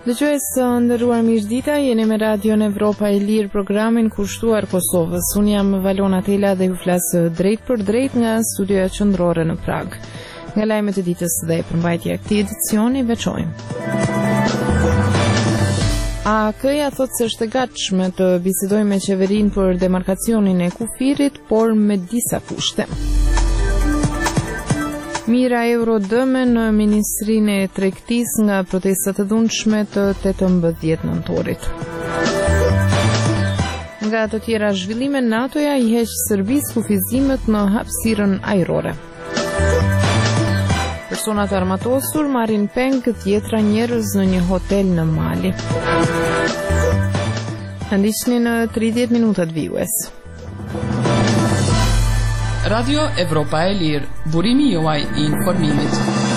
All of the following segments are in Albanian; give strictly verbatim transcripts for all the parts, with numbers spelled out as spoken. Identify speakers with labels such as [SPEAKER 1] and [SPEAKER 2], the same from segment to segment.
[SPEAKER 1] Dëgjues së nderuar mirëdita, jeni me Radion Evropa e Lirë, programin kushtuar Kosovës. Unë jam Valona Tela dhe ju flas drejt për drejt nga studioja qendrore në Prag. Nga lajmet e ditës dhe përmbajtja e këtij edicioni veçojmë. A K-ja thotë se është e gatshme të bisedojë me qeverinë për demarkacionin e kufirit, por me disa kushte. Mira euro dëme në Ministrinë e Tregtisë nga protestat e dhunshme të tetëmbëdhjetë nëntorit. Nga të tjera zhvillime, NATO-ja i heq Serbisë kufizimet në hapësirën ajrore. Personat armatosur marrin peng dhjetra njerëz në një hotel në Mali. Ndiqni në tridhjetë minutat vijues.
[SPEAKER 2] Radio Evropa e Lirë, burimi juaj i informimit.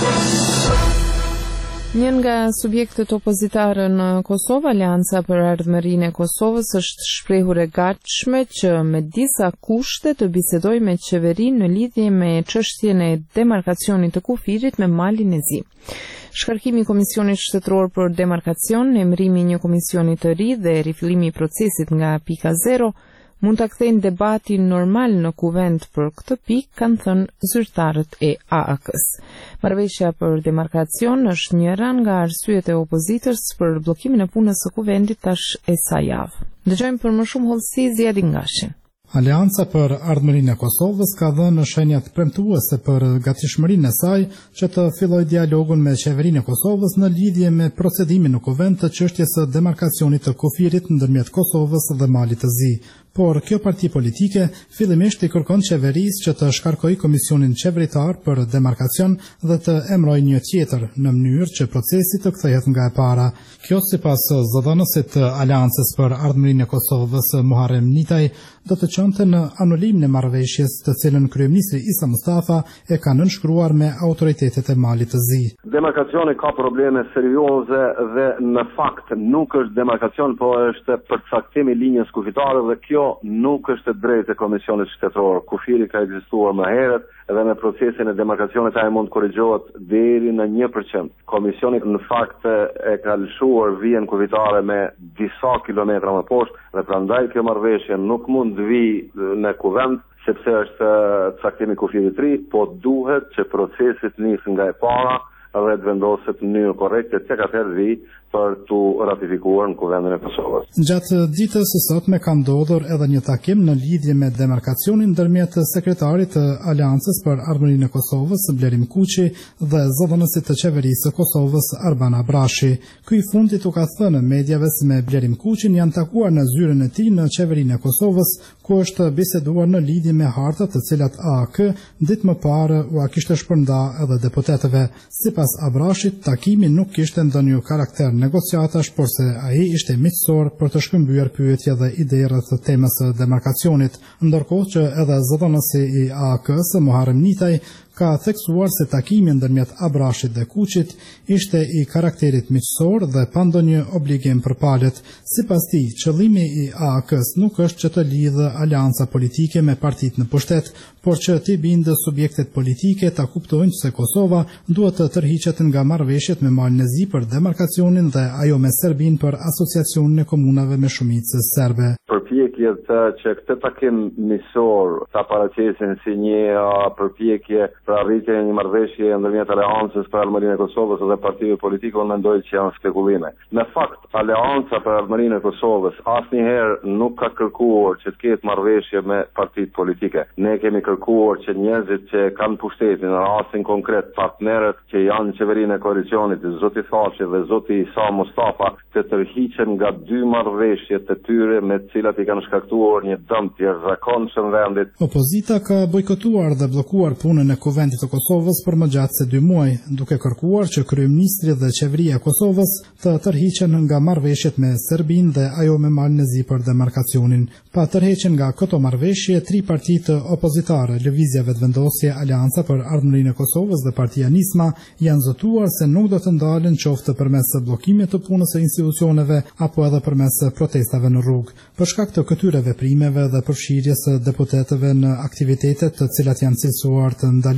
[SPEAKER 1] Një nga subjektet opozitare në Kosovë, Aleanca për Ardhmërinë e Kosovës, është shprehur e gatshme që me disa kushte të bisedojë me qeverinë në lidhje me çështjen e demarkacionit të kufirit me Malin e Zi. Shkarkimi i Komisionit Shtetëror për Demarkacion, emërimi i një komisioni të ri dhe rifillimi i procesit nga pika zero mund ta kthejnë debatin normal në kuvent për këtë pikë, kanë thënë zyrtarët e A A K-s. Marrëveshja për demarkacion është njëra nga arsyet e opozitës për bllokimin e punës së kuventit tash e sa javë. Dëgjojmë për më shumë hollësi Ziadin Gashin.
[SPEAKER 3] Aleanca për Ardhmërinë e Kosovës ka dhënë shenjat premtuese për gatishmërinë e saj që të fillojë dialogun me qeverinë e Kosovës në lidhje me procedimin në kuvent të çështjes së demarkacionit të kufirit ndërmjet Kosovës dhe Malit të Zi. Por kjo parti politike fillimisht i kërkon qeverisë që të shkarkojë komisionin qeveritar për demarkacion dhe të emrojë një tjetër në mënyrë që procesi të kthehet nga e para. Kjo sipas zëdhënësit të Aleancës për Ardhmërinë e Kosovës, Muharrem Nitaj, do të çonte në anulimin e marrëveshjes të cilën kryeministri Isa Mustafa e ka nënshkruar me autoritetet e Malit të Zi.
[SPEAKER 4] Demarkacioni ka probleme serioze dhe në fakt nuk është demarkacion, po është përcaktimi i linjës kufitare dhe kjo nuk është e drejtë e Komisionit Shtetëror. Kufiri ka ekzistuar më herët dhe në procesin e demarkacionit ai mund korrigjohet deri në një përqind. Komisioni në fakt e ka lëshuar vijën kufitare me disa kilometra më poshtë dhe prandaj kjo marrëveshje nuk mund të vijë në kuvent sepse është caktimi kufirit të ri, po duhet që procesi të nisë nga e para dhe të vendoset në mënyrë korrekte tek atëherë vi për të ratifikuar në kuvendin e Kosovës.
[SPEAKER 3] Gjatë ditës së sotme ka ndodhur edhe një takim në lidhje me demarkacionin ndërmjet sekretarit të Aleancës për Ardhmërinë e Kosovës, Blerim Kuqi, dhe zëdhënësit të qeverisë së Kosovës, Arban Abrashi. Ky i fundit u ka thënë mediave se me Blerim Kuqin janë takuar në zyrën e tij në qeverinë e Kosovës, ku është biseduar në lidhje me hartat të cilat A A K ditë më parë u a kishte shpërnda edhe deputetëve. Sipas Abrashit, takimi nuk kishte ndonjë karakter negociatash, por se ai ishte miqësor për të shkëmbyer pyetje dhe ide rreth temës së demarkacionit, ndërkohë që edhe zëdhënësi i A A K-s, Muharrem Nitaj, ka theksuar se takimi ndërmjet Abrashit dhe Kuqit ishte i karakterit miqësor dhe pa ndonjë obligim përpalët. Sipas tij, qëllimi i A A K-s nuk është që të lidhë aleanca politike me partitë në pushtet, por që t'i bindë subjektet politike ta kuptojnë se Kosova duhet të tërhiqet nga marrëveshjet me Malin e Zi për demarkacionin dhe ajo me Serbinë për asociacionin e komunave me shumicë serbe.
[SPEAKER 4] Përpjekjet që këtë takim miqësor ta paraqesin si një përpjekje për arritjen e një marrëveshje ndërmjet Aleancës për Ardhmërinë e Kosovës dhe partive politike, unë mendoj që janë spekulime. Në fakt, Aleanca për Ardhmërinë e Kosovës asnjëherë nuk ka kërkuar që të ketë marrëveshje me partitë politike. Ne kemi kërkuar që njerëzit që kanë pushtetin, në rastin konkret partnerët që janë në qeverinë e koalicionit, zoti Thaçi dhe zoti Isa Mustafa, të tërhiqen nga dy marrëveshjet e tyre me të cilat i kanë shkaktuar një dëm të jashtëzakonshëm vendit.
[SPEAKER 3] Opozita ka bojkotuar dhe bllokuar punën e Kuvendit të Kosovës për më gjatë se dy muaj, duke kërkuar që kryeministri dhe qeveria e Kosovës të tërhiqen nga marrëveshjet me Serbinë dhe ajo me Malin e Zi për demarkacionin. Pa tërheqjen nga këto marrëveshje, tri partitë opozitare, Lëvizja Vetëvendosje, Aleanca për Ardhmërinë e Kosovës dhe Partia Nisma, janë zotuar se nuk do të ndalen qoftë përmes bllokimit të punës së institucioneve apo edhe përmes protestave në rrugë. Për shkak të këtyre veprimeve dhe përfshirjes së deputetëve në aktivitete të cilat janë cilësuar të ndaluara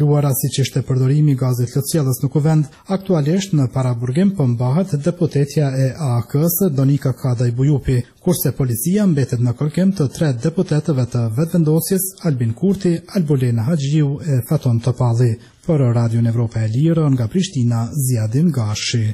[SPEAKER 3] kaluara siç ishte përdorimi i gazit lëtësjellës në kuvend, aktualisht në paraburgim po mbahet deputetja e A A K-s Donika Kadaj Bujupi, kurse policia mbetet në kërkim të tre deputetëve të vetëvendosjes Albin Kurti, Albolena Haxhiu e Faton Topalli. Për Radion Evropa e Lirë nga Prishtina, Ziadin Gashi.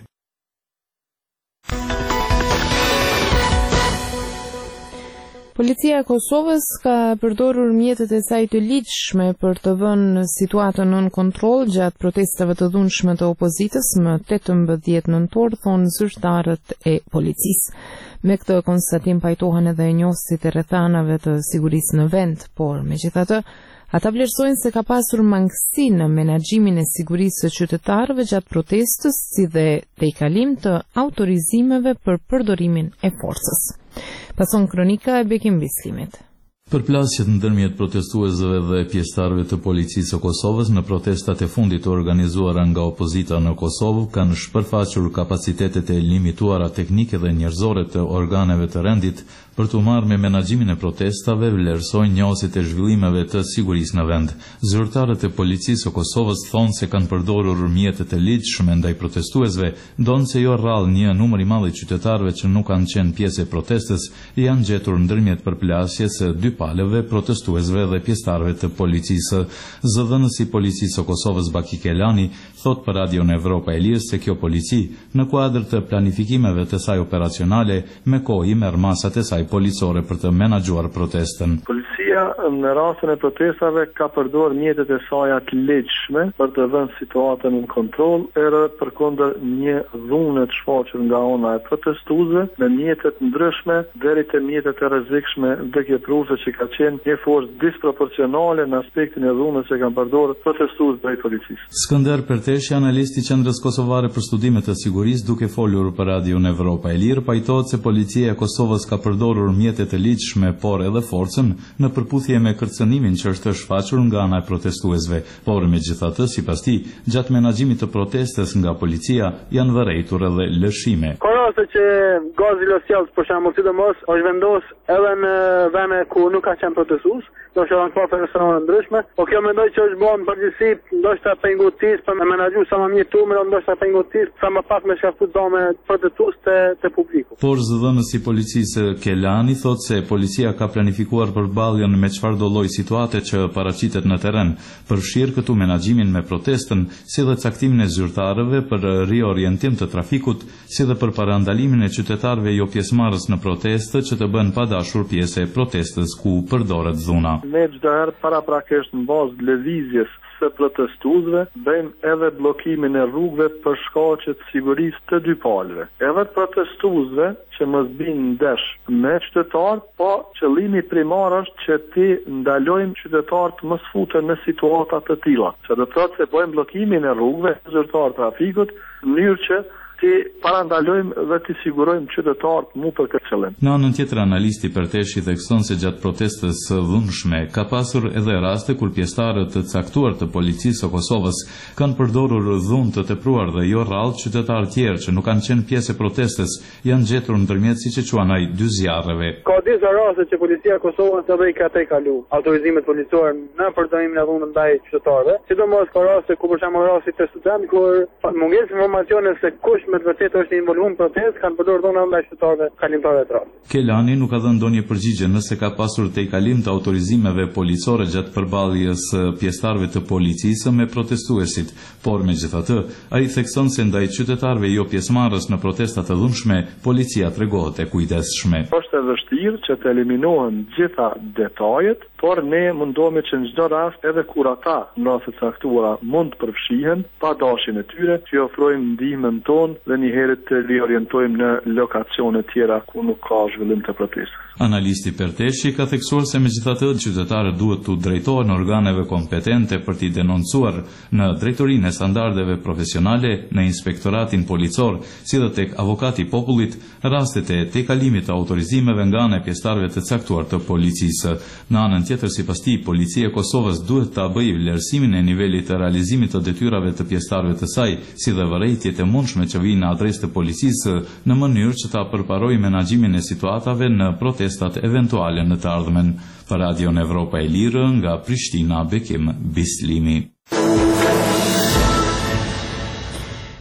[SPEAKER 1] Policia e Kosovës ka përdorur mjetet e saj të ligjshme për të vënë situatën nën kontroll gjatë protestave të dhunshme të opozitës më tetëmbëdhjetë nëntor, thonë zyrtarët e policisë. Me këtë konstatim pajtohen edhe njohësit e rrethanave të sigurisë në vend, por megjithatë, ata vlerësojnë se ka pasur mangësi në menaxhimin e sigurisë së qytetarëve gjatë protestës, si dhe tejkalim të autorizimeve për përdorimin e forcës. Pason kronika e Bekim Bislimit.
[SPEAKER 5] Përplasjet ndërmjet protestuesve dhe pjesëtarëve të policisë së Kosovës në protestat e fundit të organizuara nga opozita në Kosovë kanë shpërfaqur kapacitetet e limituara teknike dhe njerëzore të organeve të rendit për të marrë me menaxhimin e protestave, vlerësojnë njohësit e zhvillimeve të sigurisë në vend. Zyrtarët e policisë së Kosovës thonë se kanë përdorur mjetet e ligjshme ndaj protestuesve, ndonë se jo rrallë një numër i madh i qytetarëve që nuk kanë qenë pjesë e protestës janë gjetur ndërmjet përplasjes së dy palëve, protestuesve dhe pjesëtarëve të policisë. Zëdhënësi i policisë së Kosovës Baki Kelani thot për Radion Evropa e Lirë se kjo polici, në kuadër të planifikimeve të saj operacionale, me kohë i merr masat e saj policore për të menaxhuar protestën.
[SPEAKER 6] Policia në rastin e protestave ka përdorur mjetet e saj të ligjshme për të vënë situatën në kontroll, edhe përkundër një dhunë të shfaqur nga ana e protestuesve me mjete të ndryshme deri te mjetet e rrezikshme, duke pruve që ka qenë një forcë disproporcionale në aspektin e dhunës që kanë përdorur protestues drejt policisë.
[SPEAKER 5] Skënder Perteshi, analisti i Qendrës Kosovare për Studime të Sigurisë, duke folur për Radion Evropa e Lirë, pajtohet se policia e Kosovës ka përdorur mjetet e ligjshme, por edhe forcën në përputhje me kërcënimin që është shfaqur nga ana e protestuesve. Por megjithatë, sipas tij, gjatë menaxhimit të protestës nga policia janë vërejtur edhe lëshime.
[SPEAKER 7] Ka raste që gazi lësjellës, për shembull, sidomos është vendos edhe në vende ku nuk ka qenë protestues, do të thonë ka persona ndryshme, po kjo mendoj që është bën përgjithësi, ndoshta pengutis për me menaxhu sa më mirë turmin, ndoshta pengutis sa më pak me shkaftu dome protestues te te publiku.
[SPEAKER 5] Por zëdhënësi i policisë Kelani thot se policia ka planifikuar përballjen me çfarëdo lloj situate që paraqitet në terren, përfshir këtu menaxhimin me protestën, si dhe caktimin e zyrtarëve për riorientim të trafikut, si dhe për parandalimin e qytetarëve jo pjesëmarrës në protestë që të bën padashur pjesë e protestës ku përdoret dhuna.
[SPEAKER 6] Ne çdo herë paraprakisht në bazë lëvizjes së protestuesve bëjmë edhe bllokimin e rrugëve për shkaqe të sigurisë të dy palëve. Edhe protestuesve që mos binë ndesh me qytetarë, po qëllimi primar është që ti ndalojmë qytetarët mos futen në situata të tilla. Që do të thotë se bëjmë bllokimin e rrugëve zyrtar trafikut në mënyrë që ti parandalojmë dhe ti sigurojmë qytetarët mu për këtë qëllim.
[SPEAKER 5] Në anën tjetër, analisti Perteshi thekson se gjatë protestës së dhunshme ka pasur edhe raste kur pjesëtarët të caktuar të policisë së Kosovës kanë përdorur dhunë të tepruar dhe jo rrallë qytetarë tjerë që nuk kanë qenë pjesë e protestës janë gjetur ndërmjet siç e quan ai dy zjarreve.
[SPEAKER 7] Ka disa raste që policia e Kosovës edhe i ka tejkalu autorizimet policore në përdorimin e dhunës ndaj qytetarëve, sidomos ka raste ku për shembull rasti të studentë kur mungesë informacione se kush me të vërtetë është involuar në protestë, kanë përdorur dhuna ndaj qytetarëve kalimtarë të rrallë.
[SPEAKER 5] Kelani nuk ka dhënë ndonjë përgjigje nëse ka pasur tejkalim të autorizimeve policore gjatë përballjes së pjesëtarëve të policisë me protestuesit, por megjithatë, ai thekson se ndaj qytetarëve jo pjesëmarrës në protestat e dhunshme, policia tregohet e kujdesshme.
[SPEAKER 6] Është e vështirë që të eliminohen gjitha detajet, por ne mundohemi që në çdo rast, edhe kur ata në raste të caktuara mund të përfshihen pa dashjen e tyre, që ofrojmë ndihmën tonë dhe një herë të riorientojmë në lokacione tjera ku nuk ka zhvillim të protestës.
[SPEAKER 5] Analisti Perteshi ka theksuar se megjithatë qytetarët duhet të drejtohen organeve kompetente për t'i denoncuar në drejtorinë e standardeve profesionale, në inspektoratin policor, si dhe tek avokati i popullit, rastet e tejkalimit të autorizimeve nga ana e pjesëtarëve të caktuar të policisë. Në anën tjetër, sipas tij, policia e Kosovës duhet ta bëjë vlerësimin e nivelit të realizimit të detyrave të pjesëtarëve të saj, si dhe vërejtjet e mundshme që vijnë në adresë të policisë në mënyrë që ta përparojë menaxhimin e situatave në protestat eventuale në të ardhmen. Për Radion Evropa e Lirë nga Prishtina, Bekim Bislimi.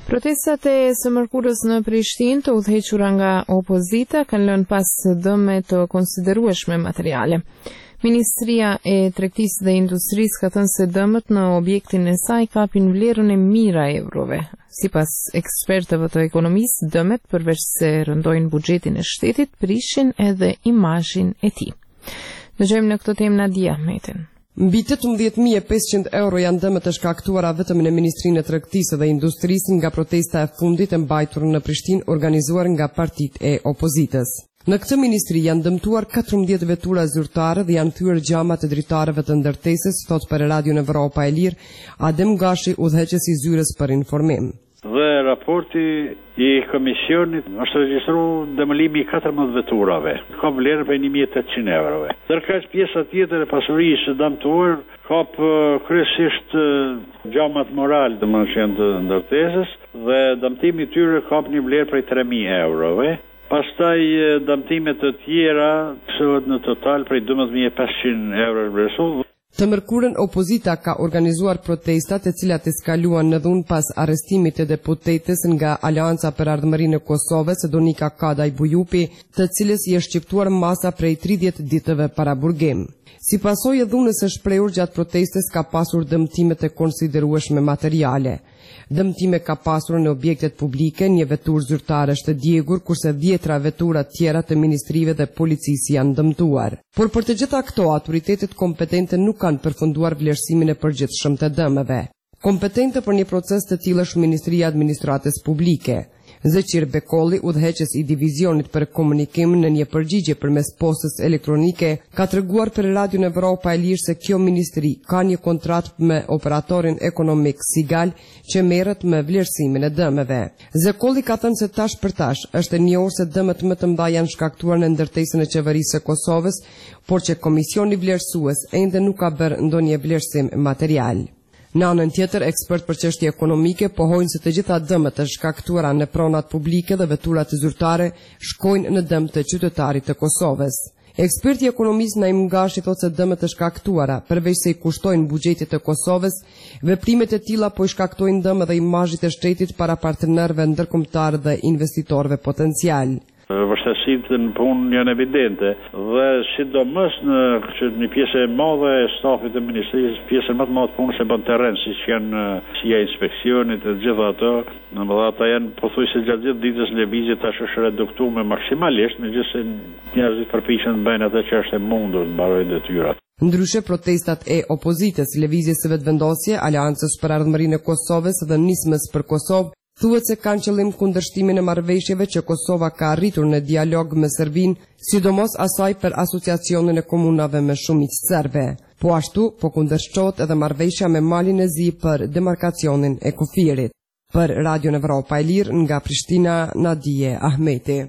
[SPEAKER 1] Protestat e së mërkurës në Prishtinë të udhëhequra nga opozita kanë lënë pas dëme të konsiderueshme materiale. Ministria e Tregtisë dhe Industrisë ka thënë se dëmët në objektin e saj kapin vlerën e mijëra eurove. Sipas ekspertëve të ekonomisë, dëmet përveç se rëndojnë buxhetin e shtetit, prishin edhe imazhin e tij. Dëgjojmë në këtë temë Nadia Ahmetin.
[SPEAKER 8] Mbi tetëmbëdhjetë mijë e pesëqind euro janë dëmet e shkaktuara vetëm në Ministrinë e Tregtisë dhe Industrisë nga protesta e fundit e mbajtur në Prishtinë organizuar nga partitë e opozitës. Në këtë ministri janë dëmtuar katërmbëdhjetë vetura zyrtare dhe janë thyer gjamat e dritarëve të ndërtesës, thot për Radion Evropa e Lirë Adem Gashi, udhëheqës i zyrës për informim.
[SPEAKER 9] Dhe raporti i komisionit është regjistruar dëmëlimi i katërmbëdhjetë veturave. Ka vlerë për një mijë e tetëqind eurove. Ndërkaq pjesa tjetër e pasurisë së dëmtuar kap kryesisht gjamat moral të mënshën të ndërtesës dhe dëmtimi i tyre kap një vlerë prej tre mijë eurove. Pastaj dëmtimet të tjera kësohet në total prej dymbëdhjetë mijë e pesëqind euro vlerësuar.
[SPEAKER 8] Të mërkurën opozita ka organizuar protestat e cilat eskaluan në dhunë pas arrestimit e deputetës nga Alianca për Ardhmërinë e Kosovës, Donika Kadaj Bujupi, të cilës i është shqiptuar masa prej tridhjetë ditëve para burgim. Si pasojë e dhunës së shprehur gjatë protestës ka pasur dëmtime të konsiderueshme materiale. Dëmtime ka pasur në objektet publike, një veturë zyrtare është djegur, kurse dhjetra vetura tjera të ministrive dhe policisë janë dëmtuar. Por për të gjitha këto, autoritetet kompetente nuk kanë përfunduar vlerësimin e përgjithshëm të dëmeve. Kompetente për një proces të tillë është Ministria e Administratës Publike. Zeqir Bekolli, udhëheqës i divizionit për komunikim, në një përgjigje përmes postës elektronike, ka treguar për Radion Evropa e Lirë se kjo ministri ka një kontratë me operatorin ekonomik Sigal që merret me vlerësimin e dëmeve. Zekolli ka thënë se tash për tash është e njohur se dëmet më të mëdha janë shkaktuar në ndërtesën e qeverisë së Kosovës, por që komisioni vlerësues ende nuk ka bërë ndonjë vlerësim material. Në anën tjetër, ekspert për çështje ekonomike pohojnë se të gjitha dëmet e shkaktuara në pronat publike dhe veturat zyrtare shkojnë në dëm të qytetarit të Kosovës. Eksperti ekonomist Naim Gashi thotë se dëmet e shkaktuara, përveç se i kushtojnë buxhetit të Kosovës, veprimet e tilla po i shkaktojnë dëm edhe imazhit të shtetit para partnerëve ndërkombëtar dhe investitorëve potencial.
[SPEAKER 9] Vështirësitë në punë janë evidente dhe sidomos në një pjesë e madhe e stafit të ministrisë, pjesën më të madhe punës e bën terren, siç janë si e inspeksionit e gjitha ato, në mëdha ata janë pothuajse gjatë gjithë ditës lëvizje tash është reduktuar maksimalisht, megjithëse njerëzit përpiqen të bëjnë atë që është e mundur të mbarojnë detyrat.
[SPEAKER 8] Ndryshe, protestat e opozitës, lëvizjes së vetëvendosje, Aleancës për Ardhmërinë e Kosovës dhe Nismës për Kosovë thuhet se kanë qëllim kundërshtimin e marrëveshjeve që Kosova ka arritur në dialog me Serbinë, sidomos asaj për asociacionin e komunave me shumicë serbe. Po ashtu, po kundërshtohet edhe marrëveshja me Malin e Zi për demarkacionin e kufirit. Për Radion Evropa e Lirë nga Prishtina, Nadije Ahmeti.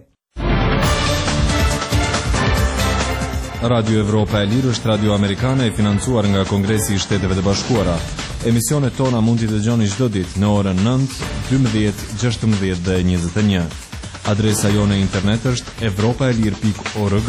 [SPEAKER 10] Radio Evropa e Lirë është radio amerikane e financuar nga Kongresi i Shteteve të Bashkuara. Emisionet tona mund t'i dëgjoni çdo ditë në orën nëntë, dymbëdhjetë, gjashtëmbëdhjetë dhe njëzet e një. Adresa jone internet është evropaelir pikë org.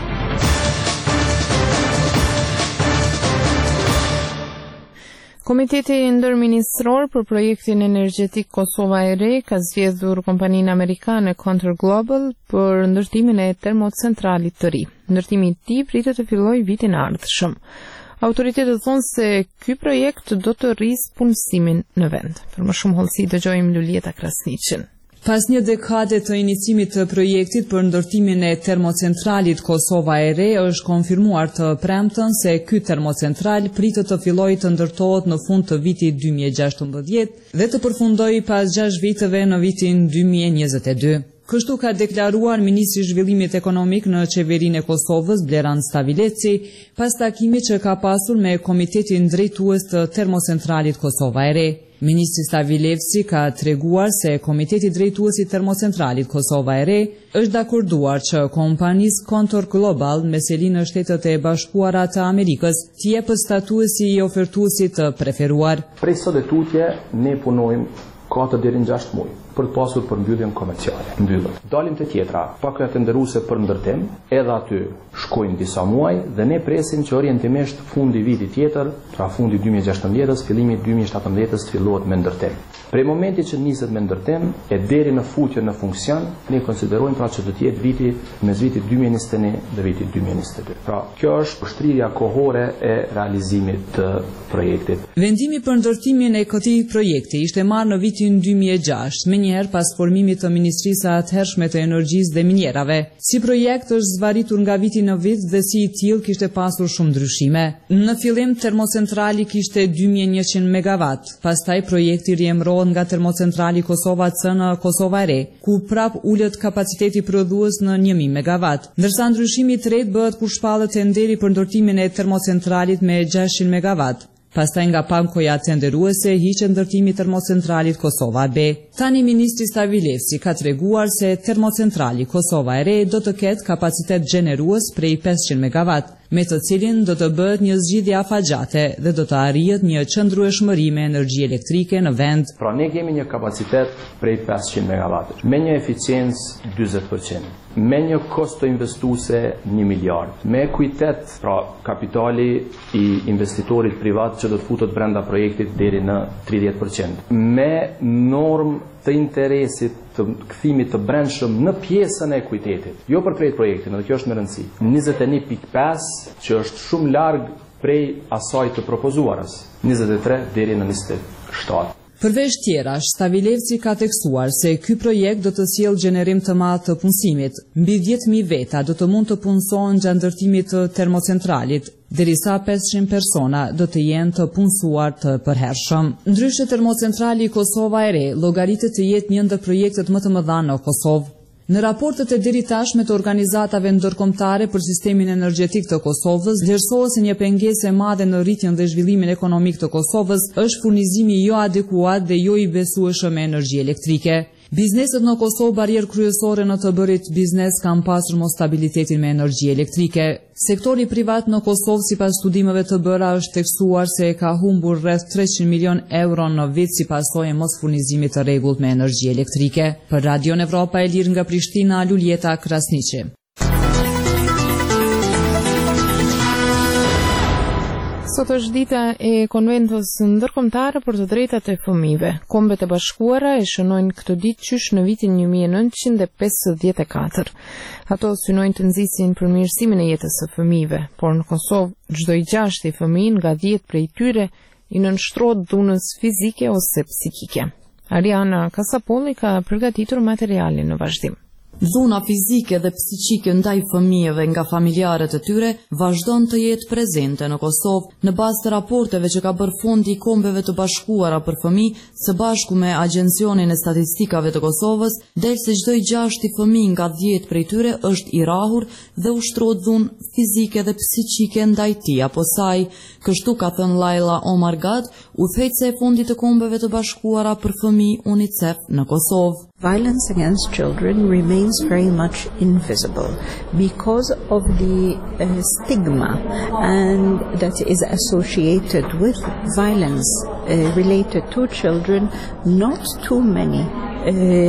[SPEAKER 1] Komiteti ndërministror për projektin energjetik Kosova e Re ka zgjedhur kompaninë amerikane Counter Global për ndërtimin e termocentralit të ri. Ndërtimi i tij pritet të fillojë vitin e ardhshëm. Autoritetet thonë se ky projekt do të rrisë punësimin në vend. Për më shumë hollësi dëgjojmë Lulieta Krasniqin.
[SPEAKER 11] Pas një dekade të iniciimit të projektit për ndërtimin e termocentralit Kosova e Re, është konfirmuar të premtën se ky termocentral pritet të fillojë të ndërtohet në fund të vitit dy mijë e gjashtëmbëdhjetë dhe të përfundojë pas gjashtë viteve në vitin dy mijë e njëzet e dy. Kështu ka deklaruar Ministri i Zhvillimit Ekonomik në Qeverinë e Kosovës, Bleran Stavileci, pas takimit që ka pasur me Komitetin Drejtues të Termocentralit Kosova e Re. Ministri Stavileci ka treguar se Komiteti Drejtues i Termocentralit Kosova e Re është dakorduar që kompanisë Counter Global me seli në Shtetet e Bashkuara të Amerikës t'i jepë statusi i ofertuesit të preferuar.
[SPEAKER 12] Prej sot e tutje ne punojmë katër deri në gjashtë muaj. për të pasur përmbylljen komerciale. Mbyllët. Dalim te tjetra, pakra tenderuese për ndërtim, edhe aty shkojnë disa muaj dhe ne presim që orientimisht fundi vitit tjetër, pra fundi dy mijë e gjashtëmbëdhjetës, fillimi dy mijë e shtatëmbëdhjetës të fillohet me ndërtim. Prej momentit që niset me ndërtim e deri në futje në funksion, ne konsiderojmë pra që do të jetë viti mes vitit dy mijë e njëzet e një dhe vitit dy mijë e njëzet e dy. Pra, kjo është ushtrirja kohore e realizimit të projektit.
[SPEAKER 11] Vendimi për ndërtimin e këtij projekti ishte marrë në vitin dy mijë e gjashtë, menjëherë pas formimit të Ministrisë së atëhershme të Energjisë dhe Minjerave. Si projekt është zvaritur nga viti në vit dhe si i tillë kishte pasur shumë ndryshime. Në fillim termocentrali kishte dy mijë e njëqind megawatt, pastaj projekti riemërohet nga termocentrali Kosova C në Kosova e Re, ku prap ulët kapaciteti prodhues në një mijë megawatt, ndërsa ndryshimi i tretë bëhet kur shpallet tenderi për ndërtimin e termocentralit me gjashtëqind megawatt. Pastaj nga pankoja tenderuese hiqet ndërtimi i termocentralit Kosova B. Tani ministri Stavilevci ka treguar se termocentrali Kosova e Re do të ketë kapacitet gjenerues prej pesëqind megawatt, me të cilin do të bëhet një zgjidhje afagjate dhe do të arrihet një qëndrueshmëri me energji elektrike në vend.
[SPEAKER 12] Pra ne kemi një kapacitet prej pesëqind megawatt, me një eficiencë dyzet përqind, me një kosto investuese një miliard, me kujtet pra kapitali i investitorit privat që do të futet brenda projektit deri në tridhjetë përqind, me norm të interesit të kthimit të brendshëm në pjesën e ekuitetit, jo për krejt projektin, dhe kjo është me rëndësi. njëzet e një pikë pesë që është shumë larg prej asaj të propozuarës, njëzet e tre deri në njëzet e shtatë.
[SPEAKER 11] Përveç tjerash, Stavilevci ka tekstuar se ky projekt do të sjellë gjenerim të madh të punësimit. Mbi dhjetë mijë veta do të mund të punësohen gjatë ndërtimit të termocentralit, derisa pesëqind persona do të jenë të punësuar të përhershëm. Ndryshe termocentrali Kosova e Re llogaritet të jetë një ndër projektet më të mëdha në Kosovë. Në raportet e deri tashme të organizatave ndërkombëtare për sistemin energjetik të Kosovës, vlerësohet se një pengesë e madhe në rritjen dhe zhvillimin ekonomik të Kosovës është furnizimi jo adekuat dhe jo i besueshëm me energji elektrike. Bizneset në Kosovë barierë kryesore në të bërit biznes kanë pasur mos stabilitetin me energji elektrike. Sektori privat në Kosovë sipas studimeve të bëra është tekstuar se ka humbur rreth treqind milion euro në vit si pasojë e mos furnizimit të rregullt me energji elektrike. Për Radion Evropa e Lirë nga Prishtina, Luljeta Krasniqi.
[SPEAKER 1] Sot është dita e konventës ndërkombëtare për të drejtat e fëmijëve. Kombet e Bashkuara e shënojnë këtë ditë qysh në vitin një mijë e nëntëqind e pesëdhjetë e katër. Ato synojnë të nxisin përmirësimin e jetës së fëmijëve, por në Kosovë çdo i gjashtë i fëmijë nga dhjetë prej tyre i nënshtrohet dhunës fizike ose psikike. Ariana Kasapolli ka përgatitur materialin në vazhdim.
[SPEAKER 13] Dhuna fizike dhe psiqike ndaj fëmijëve nga familjarët e tyre vazhdon të jetë prezente në Kosovë, në bazë të raporteve që ka bërë Fondi i Kombeve të Bashkuara për Fëmijë së bashku me Agjencionin e Statistikave të Kosovës, del se çdo i gjashtë i fëmijë nga dhjetë prej tyre është i rahur dhe ushtrohet dhunë fizike dhe psiqike ndaj tij apo saj. Kështu ka thënë Laila Omargad, udhëheqëse e Fondit të Kombeve të Bashkuara për Fëmijë UNICEF në Kosovë.
[SPEAKER 14] Violence against children remains very much invisible because of the uh, stigma and that is associated with violence uh, related to children. Not too many uh,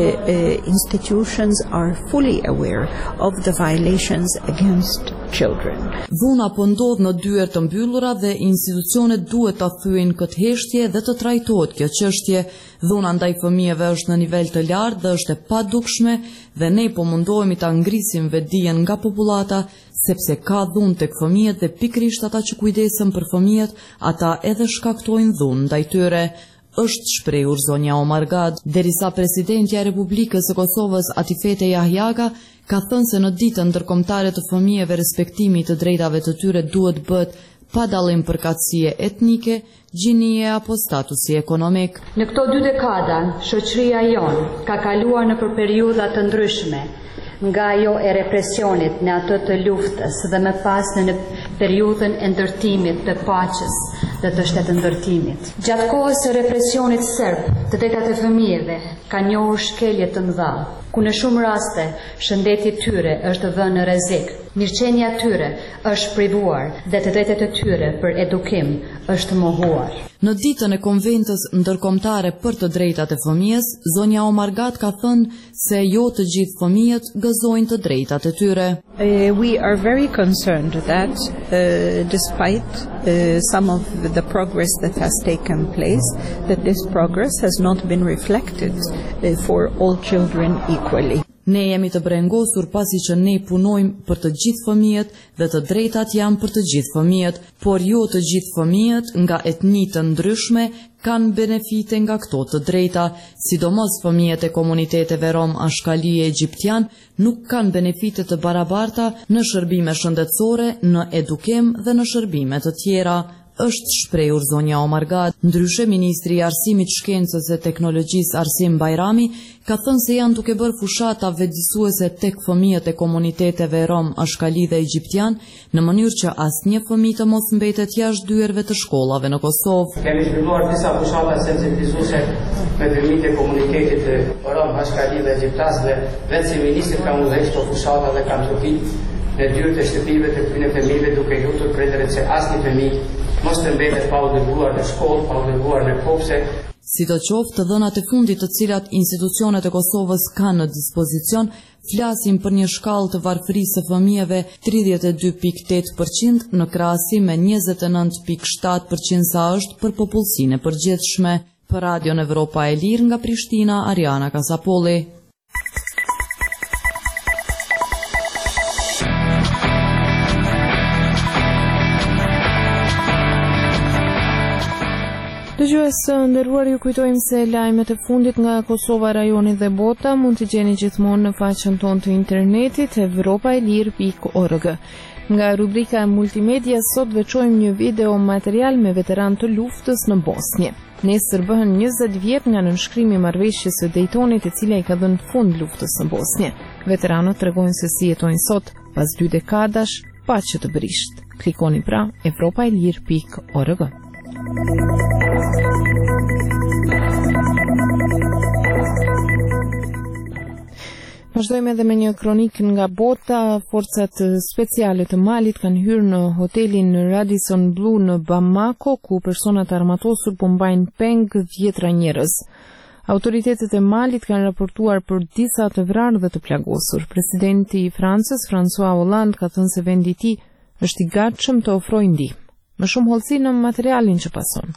[SPEAKER 14] uh, institutions are fully aware of the violations against children.
[SPEAKER 13] Dhuna po ndodh në dyert të mbyllura dhe institucionet duhet ta thyejnë këtë heshtje dhe të trajtohet kjo çështje. Dhuna ndaj fëmijëve është në nivel të lartë dhe është e padukshme dhe ne po mundohemi ta ngrisim vetdijen nga popullata, sepse ka dhunë tek fëmijët dhe pikërisht ata që kujdesen për fëmijët, ata edhe shkaktojnë dhunë ndaj tyre. Është shprehur zonja Omargad, derisa presidentja e Republikës së Kosovës Atifete Jahjaga ka thënë se në ditën ndërkombëtare të fëmijëve respektimi të drejtave të tyre duhet bëhet pa dallim përkatësie etnike, gjinie apo statusi ekonomik.
[SPEAKER 15] Në këto dy dekada, shoqëria jonë ka kaluar në për periudha të ndryshme, nga ajo e represionit në atë të luftës dhe më pas në periudhën e ndërtimit të paqes dhe të shtetëndërtimit. Gjatë kohës së represionit serb, të drejtat e fëmijëve ka njohur shkelje të mëdha, ku në shumë raste shëndeti tyre është vënë në rrezik. Mirëqenia e tyre është privuar dhe të drejtat e tyre për edukim është mohuar.
[SPEAKER 13] Në ditën e konventës ndërkombëtare për të drejtat e fëmijës, zonja Omargat ka thënë se jo të gjithë fëmijët gëzojnë të drejtat e tyre.
[SPEAKER 14] Uh, we are very concerned that uh, despite uh, some of the progress that has taken place, that this progress has not been reflected uh, for all children equally.
[SPEAKER 13] Ne jemi të brengosur pasi që ne punojmë për të gjithë fëmijët dhe të drejtat janë për të gjithë fëmijët, por jo të gjithë fëmijët nga etni të ndryshme kanë benefite nga këto të drejta, sidomos fëmijët e komuniteteve rom ashkali e egjiptian nuk kanë benefite të barabarta në shërbime shëndetësore, në edukim dhe në shërbime të tjera. Është shprehur zonja Omargat. Ndryshe, ministri i Arsimit, Shkencës e Teknologjisë Arsim Bajrami ka thënë se janë duke bërë fushata vëzdisuese tek fëmijët e komuniteteve rom ashkali dhe egjiptian në mënyrë që asnjë fëmijë të mos mbetet jashtë dyerve të shkollave në Kosovë.
[SPEAKER 16] Kemi zhvilluar disa fushata sensibilizuese me fëmijët e komunitetit rom ashkali dhe egjiptas dhe vetë si ministri ka udhëhequr këto fushata dhe ka trofitur në dyert e shtëpive të këtyre fëmijëve duke lutur prindërit se asnjë fëmijë mos të mbetet pa u dërguar në shkollë, pa u dërguar në kopse.
[SPEAKER 13] Sidoqoftë, të dhënat e fundit të cilat institucionet e Kosovës kanë në dispozicion flasin për një shkallë të varfërisë së fëmijëve tridhjetë e dy pikë tetë përqind në krahasim me njëzet e nëntë pikë shtatë përqind sa është për popullsinë e përgjithshme. Për Radion Evropa e Lirë nga Prishtina, Ariana Kasapolli.
[SPEAKER 1] Dëgjues të nderuar, ju kujtojmë se lajmet e fundit nga Kosova, rajoni dhe bota mund t'i gjeni gjithmonë në faqen tonë të internetit evropaelir pikë org. Nga rubrika multimedia sot veçojmë një video material me veteran të luftës në Bosnjë. Nesër bëhen njëzet vjet nga nënshkrimi i marrëveshjes së Daytonit, e cila i ka dhënë fund luftës në Bosnjë. Veteranët tregojnë se si jetojnë sot pas dy dekadash pa që të brisht. Klikoni pra evropaelir pikë org. Vazhdojmë edhe me një kronik nga bota. Forcat speciale të Malit kanë hyrë në hotelin Radisson Blu në Bamako, ku personat armatosur po mbajnë peng dhjetra njerëz. Autoritetet e Malit kanë raportuar për disa të vrarë dhe të plagosur. Presidenti i Francës, François Hollande, ka thënë se vendi i tij është i gatshëm të ofrojë ndihmë. Më shumë hollësi në materialin që pason.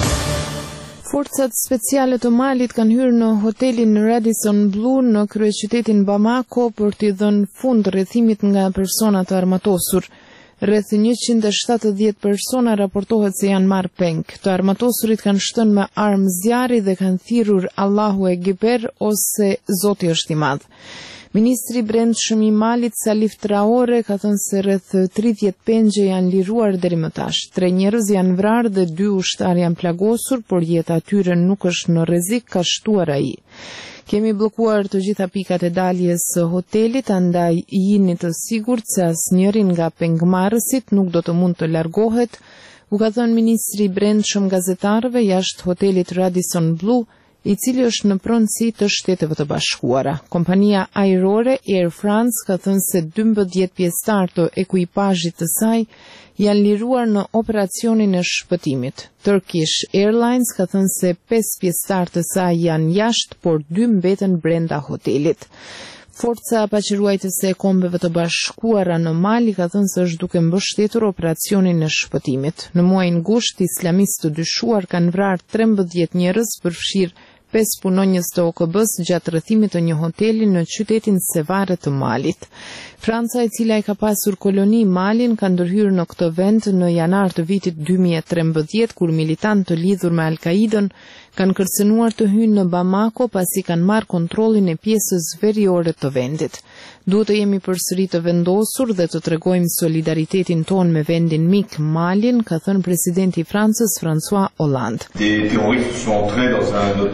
[SPEAKER 1] Forcat speciale të Malit kanë hyrë në hotelin Radisson Blu në kryeqytetin Bamako për t'i dhënë fund rrethimit nga persona të armatosur. Rreth njëqind e shtatëdhjetë persona raportohet se janë marrë peng. Të armatosurit kanë shtënë me armë zjarri dhe kanë thirrur Allahu Ekber ose Zoti është i madh. Ministri i Brendshëm i Malit, Salif Traore, ka thënë se rreth tridhjetë pengje janë liruar deri më tash. Tre njerëz janë vrarë dhe dy ushtar janë plagosur, por jeta e tyre nuk është në rrezik, ka shtuar ai. Kemi bllokuar të gjitha pikat e daljes së hotelit, andaj jini të sigurt se asnjëri nga pengmarrësit nuk do të mund të largohet, u ka thënë ministri i Brendshëm gazetarëve jashtë hotelit Radisson Blu, i cili është në pronësi të Shteteve të Bashkuara. Kompania ajrore Air France ka thënë se dymbëdhjetë pjesëtar të ekuipazhit të saj janë liruar në operacionin e shpëtimit. Turkish Airlines ka thënë se pesë pjesëtar të saj janë jashtë, por dy mbeten brenda hotelit. Forca paqëruajtëse e Kombeve të Bashkuara në Mali ka thënë se është duke mbështetur operacionin e shpëtimit. Në muajin gusht, islamistë të dyshuar kanë vrarë trembëdhjetë njerëz, përfshirë pesë punonjës të O K B-s gjatë rrethimit të një hoteli në qytetin Sevare të Malit. Franca, e cila e ka pasur koloni Malin, ka ndërhyrë në këtë vend në janar të vitit dy mijë e trembëdhjetë, kur militantë të lidhur me Al-Qaidën kanë kërcënuar të hyjnë në Bamako pasi kanë marrë kontrollin e pjesës veriore të vendit. Duhet të jemi përsëri të vendosur dhe të tregojmë solidaritetin ton me vendin mik Malin, ka thënë presidenti i Francës, François Hollande.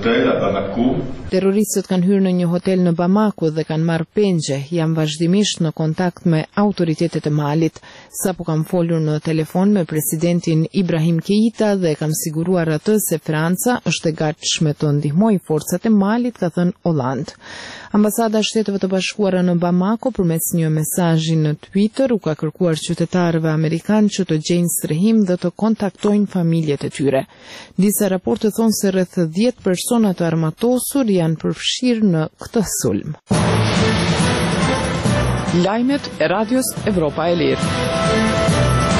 [SPEAKER 1] Terroristët kanë hyrë në një hotel në Bamako dhe kanë marrë pengje, janë vazhdimisht në kontakt me autoritetet e Malit. Sapo kam folur në telefon me presidentin Ibrahim Keita dhe kam siguruar atë se Franca është e gatshme të ndihmojë forcat e Malit, ka thënë Hollande. Ambasada e Shteteve të Bashkuara në Bamako përmes një mesazhi në Twitter u ka kërkuar qytetarëve amerikanë që të gjejnë strehim dhe të kontaktojnë familjet e tyre. Disa raporte thonë se rreth dhjetë persona të armatosur janë përfshirë në këtë sulm.
[SPEAKER 2] Lajmet e Radios Evropa e Lirë.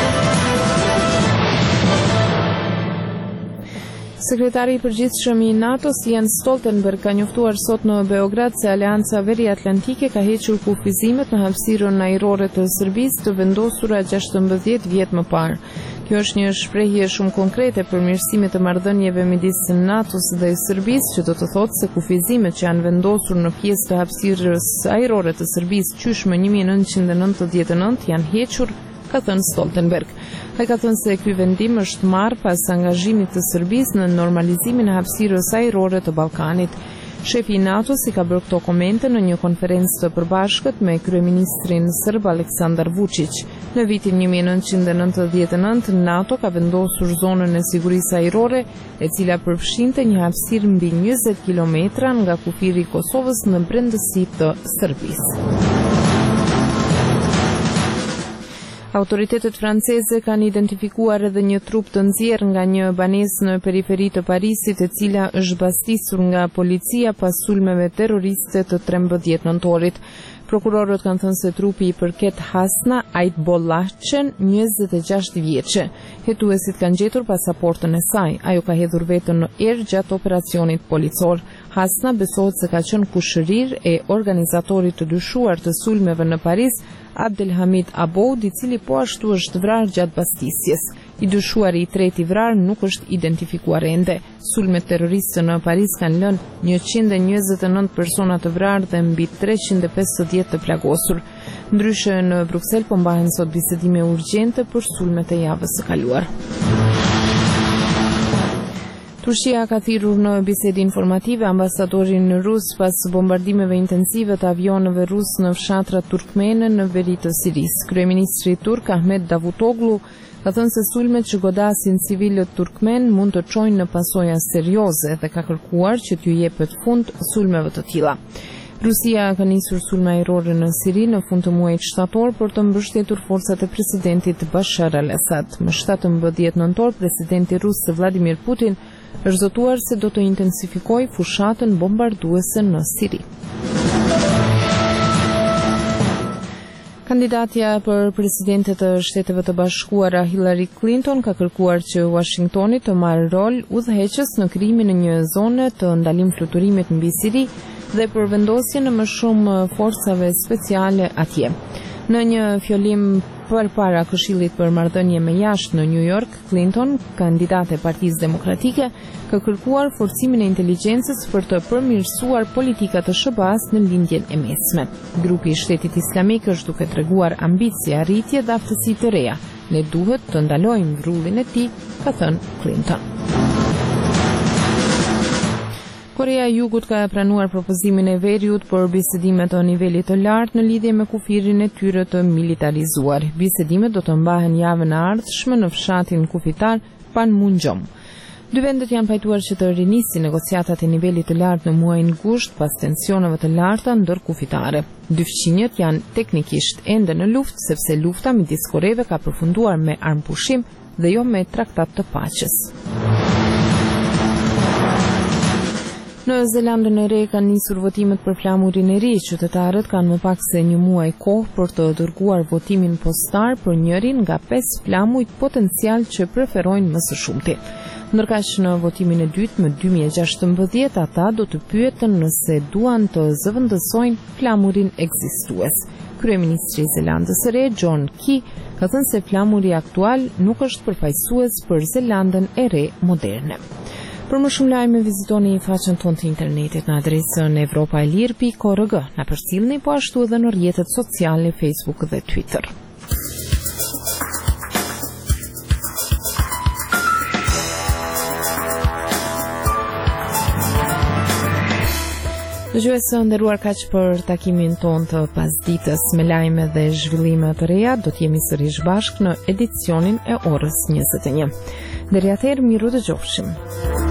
[SPEAKER 1] Sekretari i përgjithshëm i NATO-s Jens Stoltenberg ka njoftuar sot në Beograd se Aleanca Veriatlantike ka hequr kufizimet në hapësirën ajrore të Serbisë të vendosura gjashtëmbëdhjetë vjet më parë. Kjo është një shprehje shumë konkrete për mirësimet të marrëdhënieve midis NATO-s dhe Serbisë, që do të thotë se kufizimet që janë vendosur në pjesë të hapësirës ajrore të Serbisë qysh më një mijë e nëntëqind e nëntëdhjetë e nëntë janë hequr, ka thënë Stoltenberg. Ai ka thënë se ky vendim është marrë pas angazhimit të Serbisë në normalizimin e hapësirës ajrore të Ballkanit. Shefi i NATO-s i ka bërë këto komente në një konferencë të përbashkët me kryeministrin serb Aleksandar Vučić. Në vitin një mijë e nëntëqind e nëntëdhjetë e nëntë, NATO ka vendosur zonën e sigurisë ajrore, e cila përfshinte një hapësirë mbi njëzet kilometra nga kufiri i Kosovës në brendësi të Serbisë. Autoritetet franceze kanë identifikuar edhe një trup të nxjerrë nga një banesë në periferi të Parisit, e cila është bastisur nga policia pas sulmeve terroriste të trembëdhjetë nëntorit. Prokurorët kanë thënë se trupi i përket Hasna Aitbollahçen, njëzet e gjashtë vjeçe. Hetuesit kanë gjetur pasaportën e saj. Ajo ka hedhur veten në erë gjatë operacionit policor. Hasna besohet se ka qenë kushërir e organizatorit të dyshuar të sulmeve në Paris, Abdelhamid Aboud, i cili po ashtu është vrarë gjatë bastisjes. I dyshuari i treti vrarë nuk është identifikuar ende. Sulmet terroriste në Paris kanë lënë njëqind e njëzet e nëntë persona të vrarë dhe mbi treqind e pesëdhjetë të plagosur. Ndryshe në Bruksel po mbahen sot bisedime urgjente për sulmet e javës së kaluar. Turqia ka thirrur në bisede informative ambasadorin rus pas bombardimeve intensive të avionëve rus në fshatrat turkmene në veri të Sirisë. Kryeministri turk Ahmet Davutoglu ka thënë se sulmet që godasin civilët turkmen mund të çojnë në pasoja serioze dhe ka kërkuar që t'ju jepet fund sulmeve të tilla. Rusia ka nisur sulme ajrore në Siri në fund të muajit shtator për të mbështetur forcat e presidentit Bashar al-Assad. Më shtatëmbëdhjetë nëntor, presidenti rus Vladimir Putin është zotuar se do të intensifikojë fushatën bombarduese në Siri. Kandidatja për presidente të Shteteve të Bashkuara Hillary Clinton ka kërkuar që Washingtoni të marrë rol udhëheqës në krijimin e një zone të ndalim fluturimit mbi Siri dhe për vendosjen e më shumë forcave speciale atje. Në një fjolim përpara Këshillit për marrëdhënie me jashtë në New York, Clinton, kandidate e Partisë Demokratike, ka kërkuar forcimin e inteligjencës për të përmirësuar politikat e S B A-s në lindjen e mesme. Grupi i Shtetit Islamik është duke treguar ambicie, arritje dhe aftësi të reja. Ne duhet të ndalojmë vrrullin e tij, ka thënë Clinton. Korea e Jugut ka pranuar propozimin e Veriut për bisedime të nivelit të lartë në lidhje me kufirin e tyre të militarizuar. Bisedimet do të mbahen javën e ardhshme në fshatin kufitar Panmunjom. Dy vendet janë pajtuar që të rinisin negociatat e nivelit të lartë në muajin gusht pas tensioneve të larta ndërkufitare. Dy fqinjet janë teknikisht ende në luftë, sepse lufta midis Koreve ka përfunduar me armpushim dhe jo me traktat të paqes. Në Zelandën e Re kanë nisur votimet për flamurin e ri. Qytetarët kanë më pak se një muaj kohë për të dërguar votimin postar për njërin nga pesë flamujt potencial që preferojnë më së shumti. Ndërkaq në votimin e dytë më dy mijë e gjashtëmbëdhjetë ata do të pyeten nëse duan të zëvendësojnë flamurin ekzistues. Kryeministri i Zelandës së Re, John Key, ka thënë se flamuri aktual nuk është përfaqësues për Zelandën e Re moderne. Për më shumë lajme vizitoni faqen tonë të internetit në adresën evropaelir punkt org. Na përcjellni po ashtu edhe në rrjetet sociale Facebook dhe Twitter. Dëgjuesë nderuar, kaq për takimin ton të pasdites me lajme dhe zhvillime të reja. Do të jemi sërish bashkë në edicionin e orës njëzet e një. Deri atëherë, miru dëgjofshim.